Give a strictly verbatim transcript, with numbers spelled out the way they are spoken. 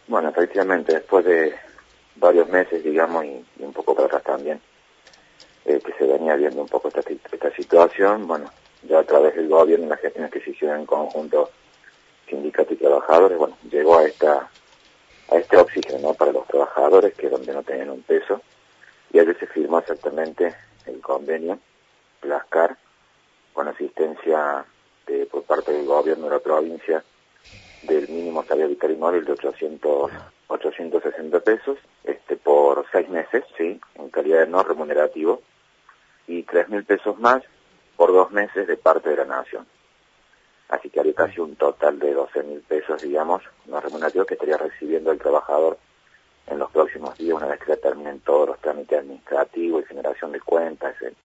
Bueno, efectivamente, después de varios meses, digamos, y, y un poco para atrás también, eh, que se venía viendo un poco esta, esta situación, bueno, ya a través del gobierno y las gestiones que se hicieron en conjunto, sindicatos y trabajadores, bueno, llegó a esta a este oxígeno, ¿no?, para los trabajadores, que donde no tenían un peso, y ayer se firmó exactamente el convenio, Plascar, con asistencia de, por parte del gobierno de la provincia, del mínimo salario vital móvil de ochocientos, ochocientos sesenta pesos, este por seis meses, sí, en calidad de no remunerativo, y tres mil pesos más por dos meses de parte de la nación. Así que habría casi un total de doce mil pesos, digamos, no remunerativos, que estaría recibiendo el trabajador en los próximos días, una vez que ya terminen todos los trámites administrativos y generación de cuentas, etcétera.